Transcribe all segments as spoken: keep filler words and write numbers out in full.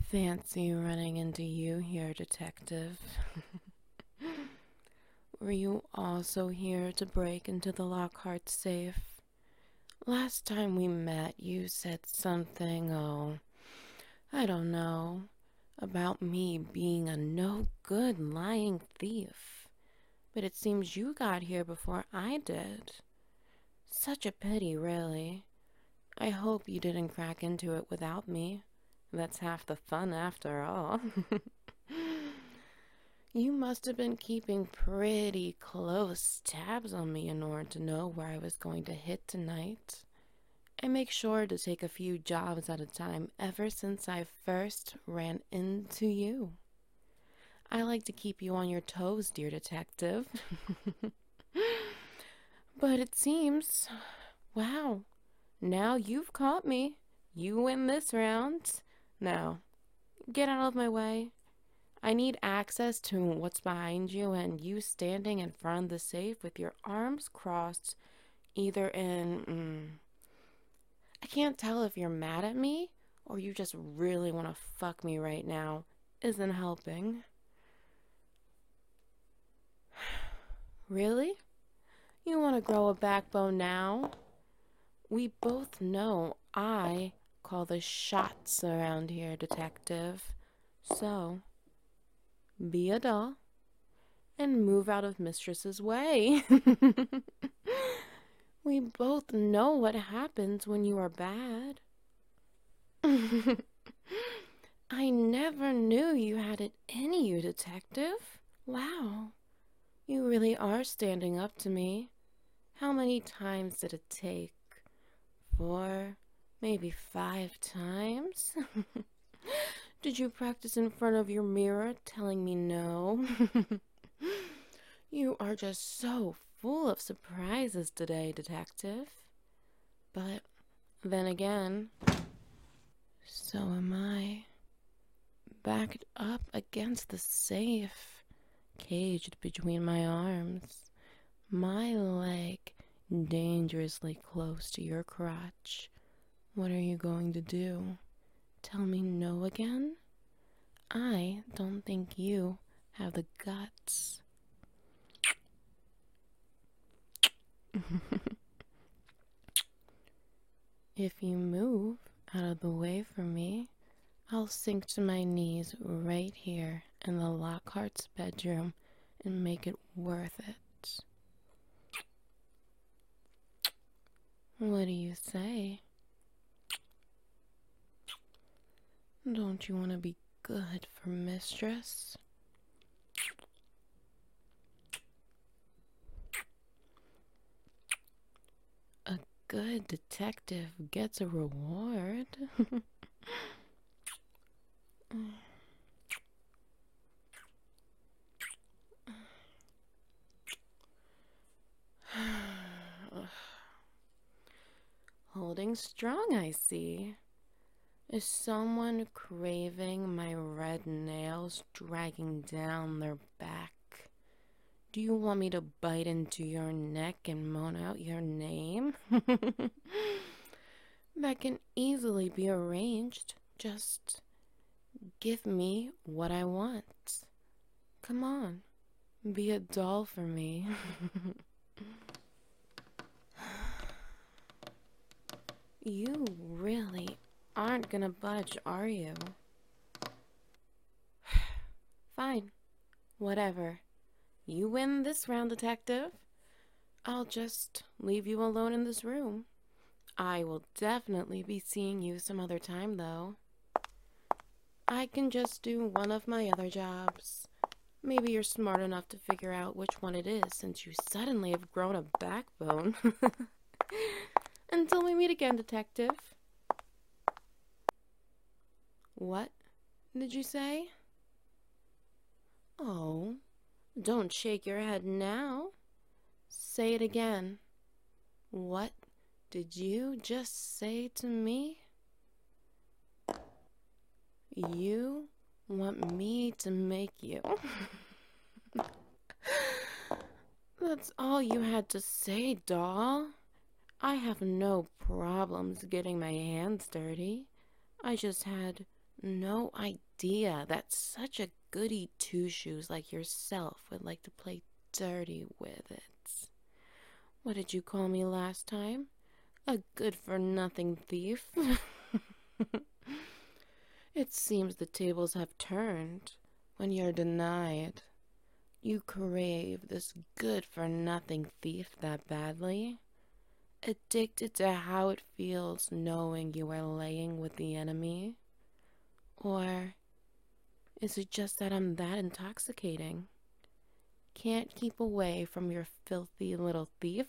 Fancy running into you here, Detective. Were you also here to break into the Lockhart safe? Last time we met, you said something, oh, I don't know, about me being a no good lying thief. But it seems you got here before I did. Such a pity, really. I hope you didn't crack into it without me. That's half the fun after all. You must have been keeping pretty close tabs on me in order to know where I was going to hit tonight. I make sure to take a few jobs at a time ever since I first ran into you. I like to keep you on your toes, dear detective. But it seems, wow, now you've caught me. You win this round. Now, get out of my way. I need access to what's behind you and you standing in front of the safe with your arms crossed, either in... Mm, I can't tell if you're mad at me or you just really want to fuck me right now. Isn't helping. Really? You want to grow a backbone now? We both know I call the shots around here, Detective. So, be a doll and move out of Mistress's way. We both know what happens when you are bad. I never knew you had it in you, Detective. Wow, you really are standing up to me. How many times did it take? Four, maybe five times? Did you practice in front of your mirror telling me no? You are just so full of surprises today, Detective. But then again, so am I. Backed up against the safe, caged between my arms, my leg dangerously close to your crotch. What are you going to do? Tell me no again? I don't think you have the guts. If you move out of the way from me, I'll sink to my knees right here in the Lockhart's bedroom and make it worth it. What do you say? Don't you want to be good for Mistress? A good detective gets a reward. Holding strong, I see. Is someone craving my red nails dragging down their back? Do you want me to bite into your neck and moan out your name? That can easily be arranged. Just give me what I want. Come on, be a doll for me. You really aren't gonna budge, are you? Fine. Whatever. You win this round, Detective. I'll just leave you alone in this room. I will definitely be seeing you some other time, though. I can just do one of my other jobs. Maybe you're smart enough to figure out which one it is since you suddenly have grown a backbone. Until we meet again, Detective. What did you say? Oh, don't shake your head now. Say it again. What did you just say to me? You want me to make you? That's all you had to say, doll. I have no problems getting my hands dirty. I just had no idea that such a goody two-shoes like yourself would like to play dirty with it. What did you call me last time? A good-for-nothing thief? It seems the tables have turned when you're denied. You crave this good-for-nothing thief that badly? Addicted to how it feels knowing you are laying with the enemy? Or is it just that I'm that intoxicating? Can't keep away from your filthy little thief?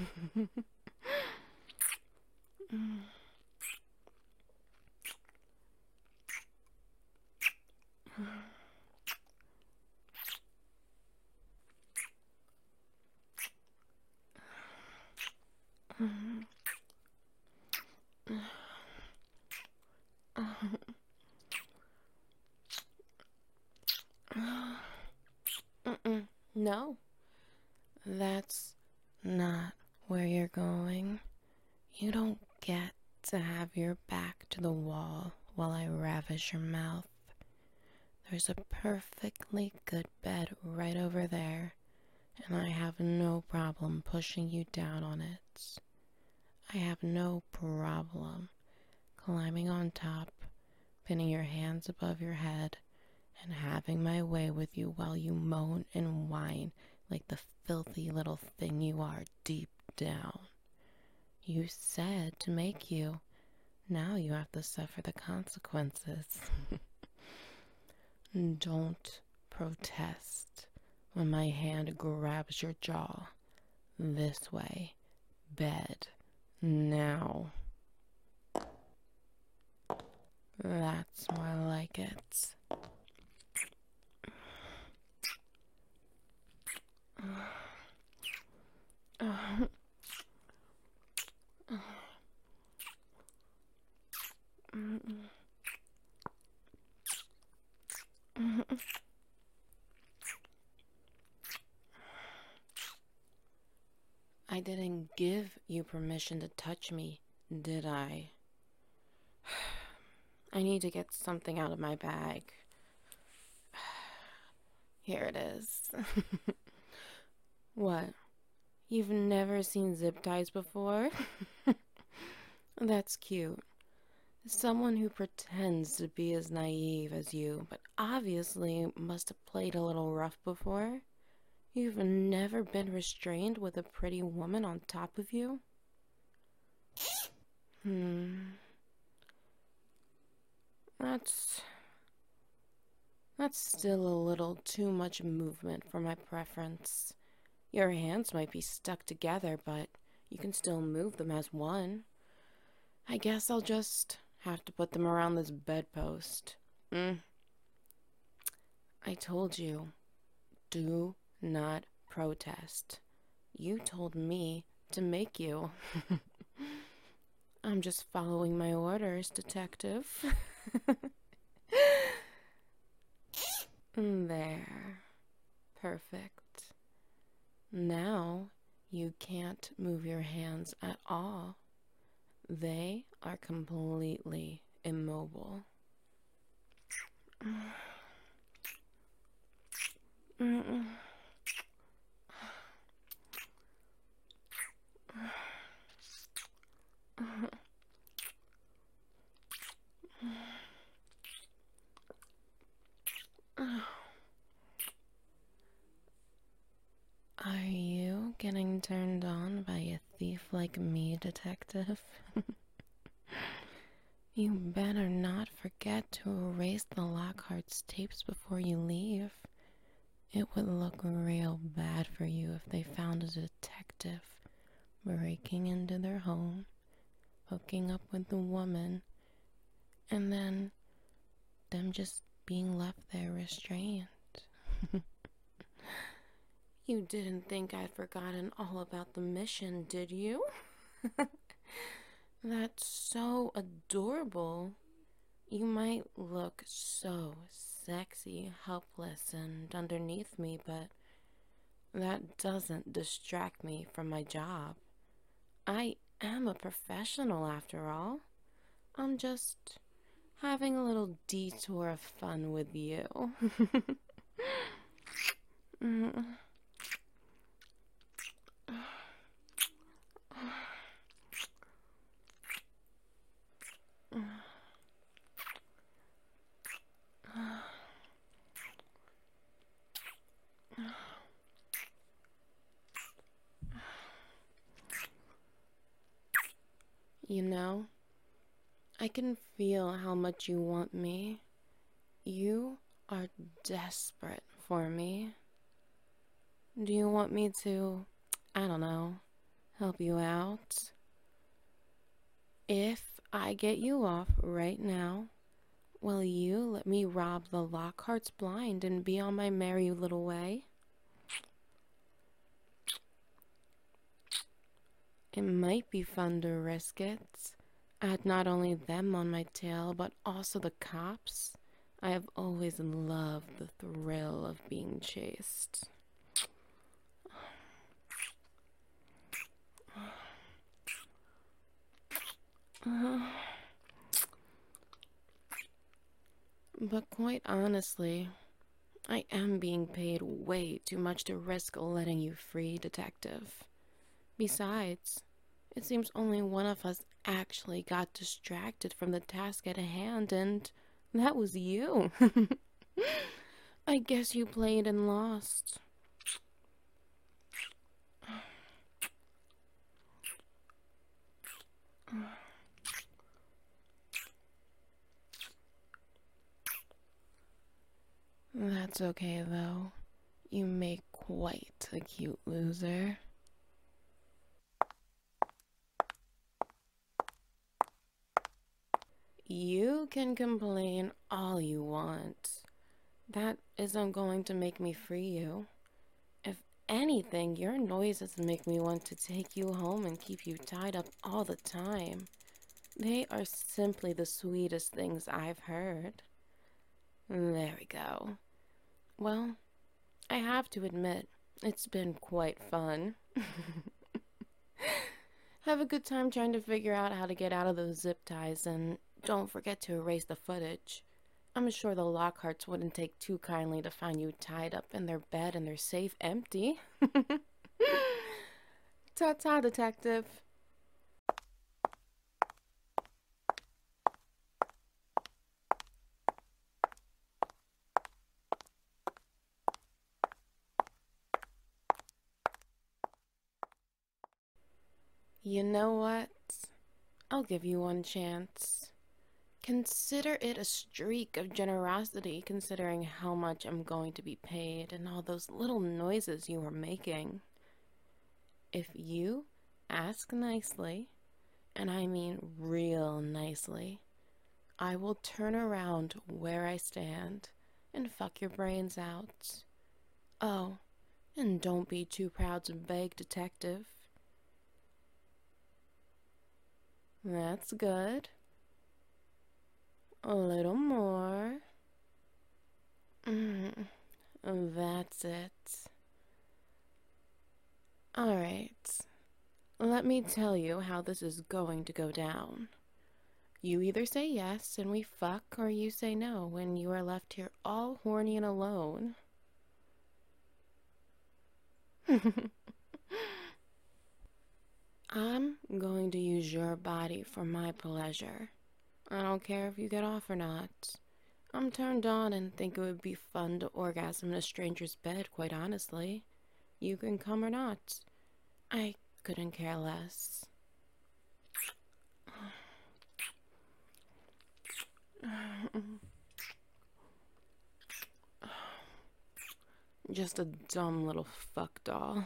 Mm-mm. No, that's not where you're going. You don't get to have your back to the wall while I ravish your mouth. There's a perfectly good bed right over there, and I have no problem pushing you down on it. I have no problem climbing on top, pinning your hands above your head, and having my way with you while you moan and whine like the filthy little thing you are deep down. You said to make you. Now you have to suffer the consequences. Don't protest when my hand grabs your jaw. This way. Bed. Now. That's more like it. I didn't give you permission to touch me, did I? I need to get something out of my bag. Here it is. What? You've never seen zip ties before? That's cute. Someone who pretends to be as naive as you, but obviously must have played a little rough before. You've never been restrained with a pretty woman on top of you? Hmm. That's... That's still a little too much movement for my preference. Your hands might be stuck together, but you can still move them as one. I guess I'll just have to put them around this bedpost. Mm. I told you, do not protest. You told me to make you. I'm just following my orders, detective. There. Perfect. Now you can't move your hands at all. They are completely immobile. Mm-mm. Are you getting turned on by a thief like me, detective? You better not forget to erase the Lockhart's tapes before you leave. It would look real bad for you if they found a detective breaking into their home, hooking up with the woman, and then them just being left there restrained. You didn't think I'd forgotten all about the mission, did you? That's so adorable. You might look so sexy, helpless, and underneath me, but that doesn't distract me from my job. I am a professional after all. I'm just having a little detour of fun with you. Mm. You know, I can feel how much you want me. You are desperate for me. Do you want me to, I don't know, help you out? If I get you off right now, will you let me rob the Lockhart's blind and be on my merry little way? It might be fun to risk it. I had not only them on my tail, but also the cops. I have always loved the thrill of being chased. But quite honestly, I am being paid way too much to risk letting you free, Detective. Besides, it seems only one of us actually got distracted from the task at hand, and that was you. I guess you played and lost. That's okay, though. You make quite a cute loser. You can complain all you want. That isn't going to make me free you. If anything, your noises make me want to take you home and keep you tied up all the time. They are simply the sweetest things I've heard. There we go. Well, I have to admit, it's been quite fun. Have a good time trying to figure out how to get out of those zip ties, and don't forget to erase the footage. I'm sure the Lockharts wouldn't take too kindly to find you tied up in their bed and their safe empty. Ta-ta, Detective. You know what? I'll give you one chance. Consider it a streak of generosity, considering how much I'm going to be paid and all those little noises you are making. If you ask nicely, and I mean real nicely, I will turn around where I stand and fuck your brains out. Oh, and don't be too proud to beg, Detective. That's good. A little more. Mm, that's it. Alright. Let me tell you how this is going to go down. You either say yes and we fuck, or you say no when you are left here all horny and alone. I'm going to use your body for my pleasure. I don't care if you get off or not. I'm turned on and think it would be fun to orgasm in a stranger's bed, quite honestly. You can come or not. I couldn't care less. Just a dumb little fuck doll.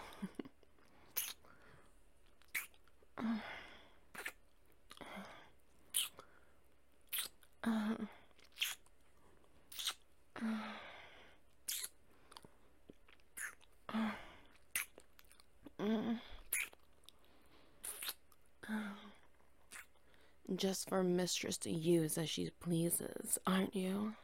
Just for mistress to use as she pleases, aren't you?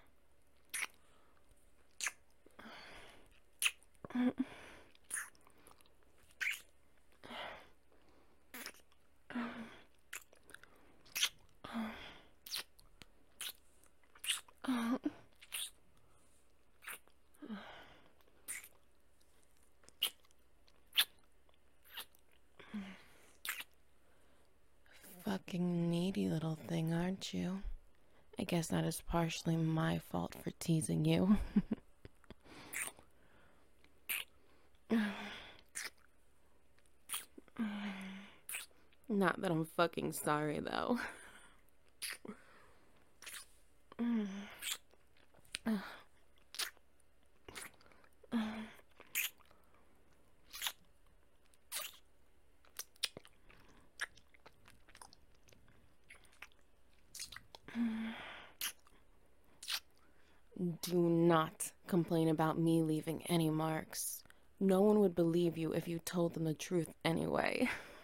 little thing, aren't you? I guess that is partially my fault for teasing you. Not that I'm fucking sorry, though. Do not complain about me leaving any marks. No one would believe you if you told them the truth anyway.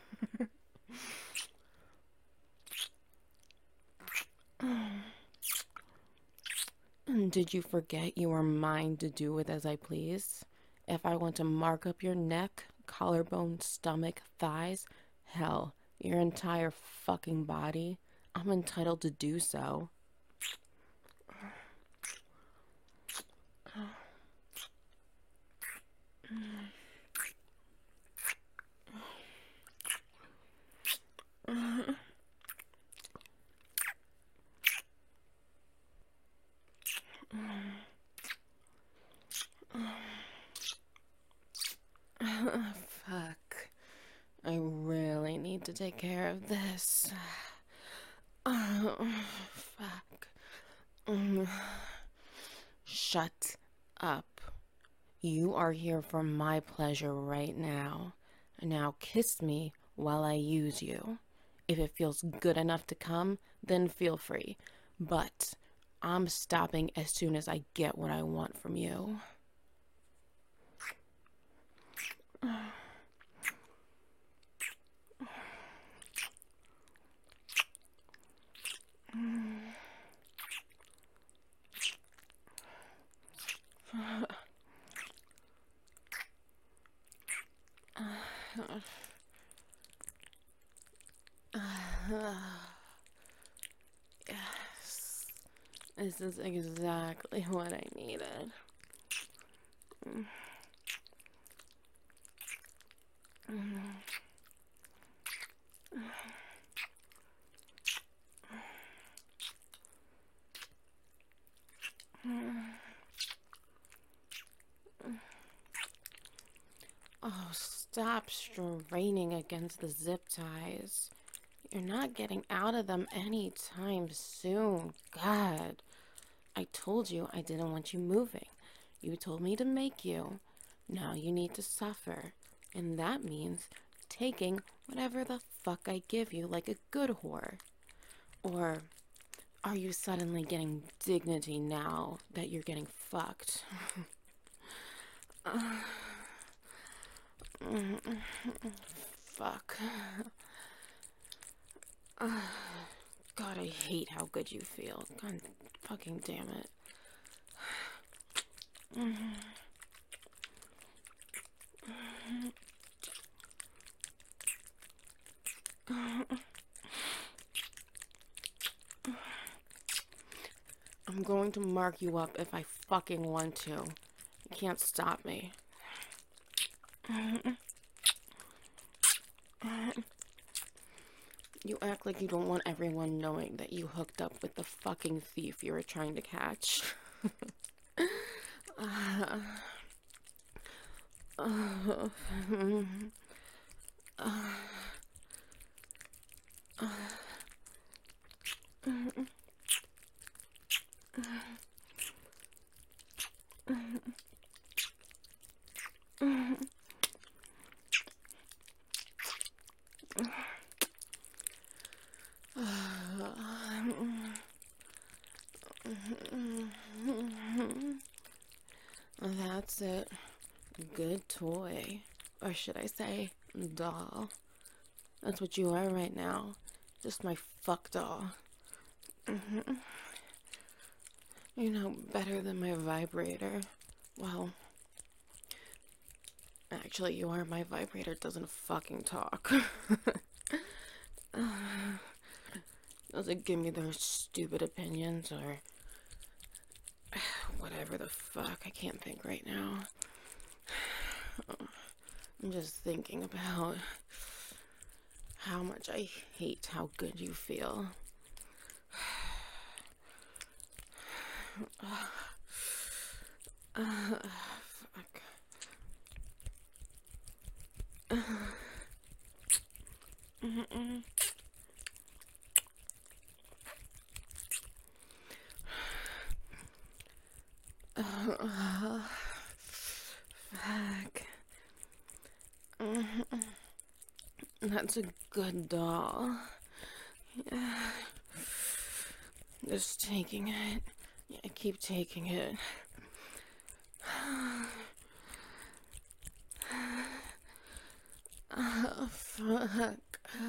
Did you forget you are mine to do with as I please? If I want to mark up your neck, collarbone, stomach, thighs, hell, your entire fucking body, I'm entitled to do so. Fuck. I really need to take care of this. Oh, fuck. Shut up. You are here for my pleasure right now. Now kiss me while I use you. If it feels good enough to come, then feel free. But I'm stopping as soon as I get what I want from you. Yes, this is exactly what I needed. Oh, stop straining against the zip ties. You're not getting out of them anytime soon. God. I told you I didn't want you moving. You told me to make you. Now you need to suffer. And that means taking whatever the fuck I give you like a good whore. Or are you suddenly getting dignity now that you're getting fucked? uh, fuck. Uh, God, I hate how good you feel. God fucking damn it. I'm going to mark you up if I fucking want to. You can't stop me. You act like you don't want everyone knowing that you hooked up with the fucking thief you were trying to catch. uh, uh, uh, uh, That's it. Good toy. Or should I say, doll. That's what you are right now. Just my fuck doll. Mm-hmm. You know, better than my vibrator. Well, actually, you are. My vibrator doesn't fucking talk. Doesn't give me their stupid opinions or whatever the fuck. I can't think right now. I'm just thinking about how much I hate how good you feel. Uh, fuck. Uh, mm-mm. Uh, fuck. Mm-mm. That's a good doll. Yeah. Just taking it. Yeah, keep taking it. Oh, fuck.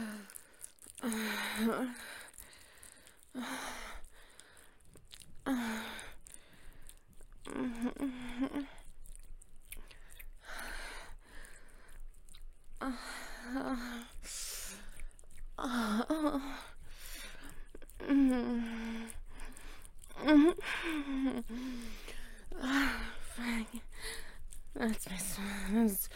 That's my son's.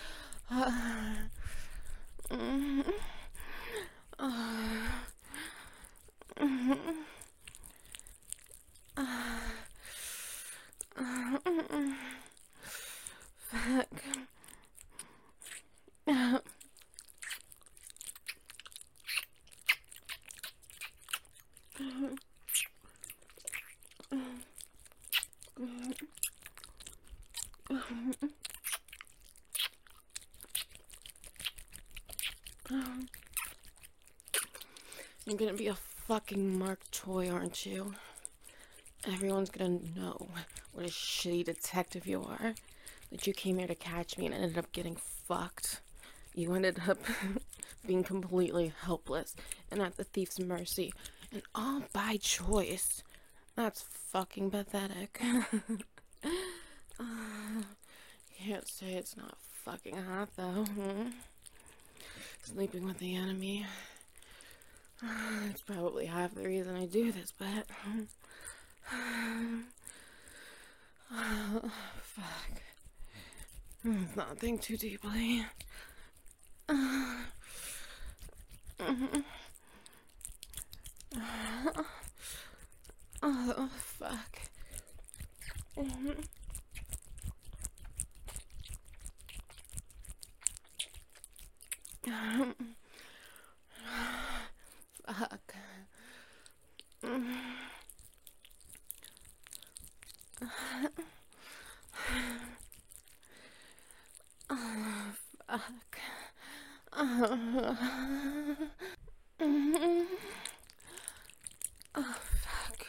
Fuck. You're gonna be a fucking marked toy, aren't you? Everyone's gonna know what a shitty detective you are. That you came here to catch me and ended up getting fucked. You ended up being completely helpless and at the thief's mercy. And all by choice. That's fucking pathetic. uh, can't say it's not fucking hot, though. Hmm? Sleeping with the enemy. It's probably half the reason I do this, but... Oh, fuck. Let's not think too deeply. Oh, fuck. Fuck. Oh, fuck. Oh, oh fuck.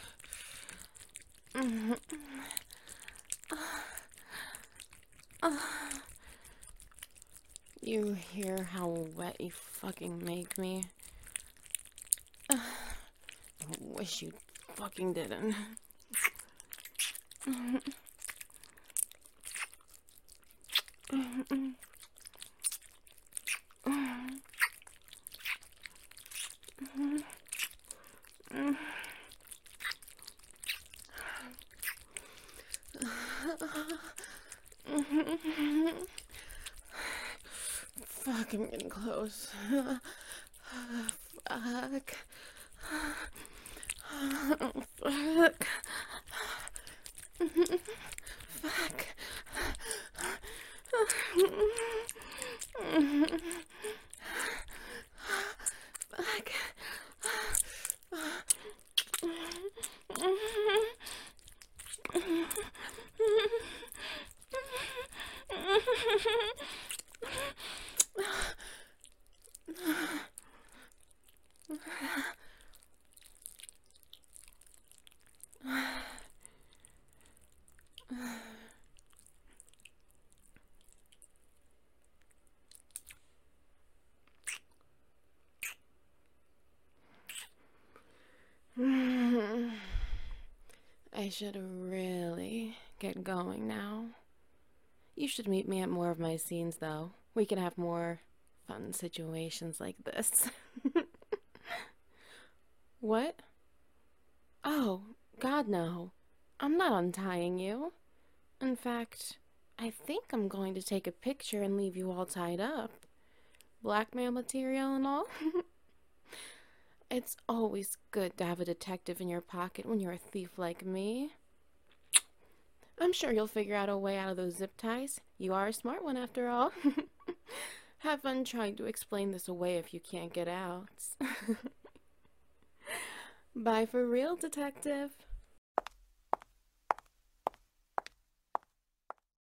You hear how wet you fucking make me? I wish you fucking didn't. Fuck, I'm getting close. Fuck. Oh, fuck. Fuck. Fuck. I should really get going now. You should meet me at more of my scenes, though. We can have more fun situations like this. What? Oh, God, no. I'm not untying you. In fact, I think I'm going to take a picture and leave you all tied up. Blackmail material and all. It's always good to have a detective in your pocket when you're a thief like me. I'm sure you'll figure out a way out of those zip ties. You are a smart one after all. Have fun trying to explain this away if you can't get out. Bye for real, detective.